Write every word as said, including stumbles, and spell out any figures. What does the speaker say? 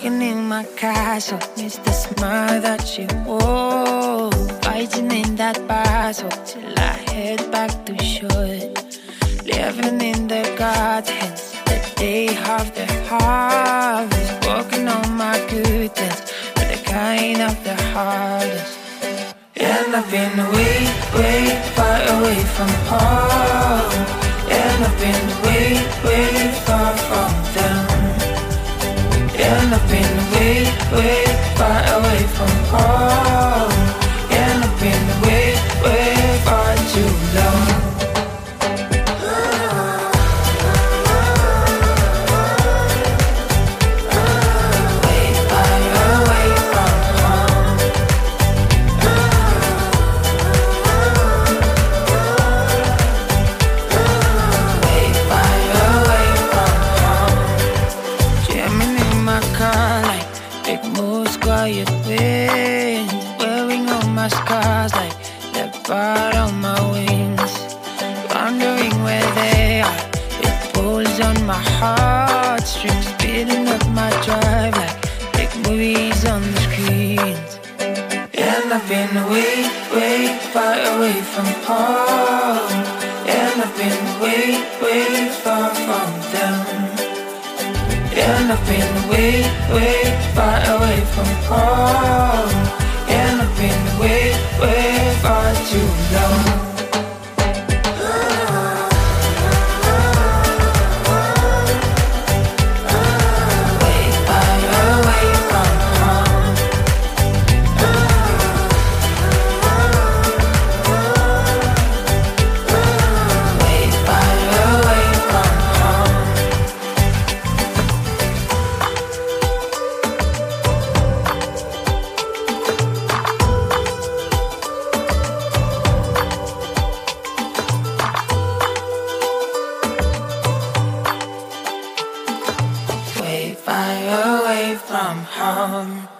Walking in my castle, miss the smile that she wore. Fighting in that battle till I head back to shore. Living in the gardens, the day of the harvest. Walking on my goodness, but the kind of the hardest. And I've been way, way far away from home. And I've been way, way far from them. And I've been way, way far away from home. And I've been way, way far too long. Way far away from home. Way far away from home. Jamming in my car like big moves, quiet winds. Wearing all my scars like the part on my wings. Wondering where they are, it pulls on my heartstrings. Speeding up my drive like big movies on the screens. And I've been way, way far away from home. And I've been way, way far from them. And I've been way, way far away from home. And I've been way, way far too long. Way far away from home. Way far away from home. Way far away from home.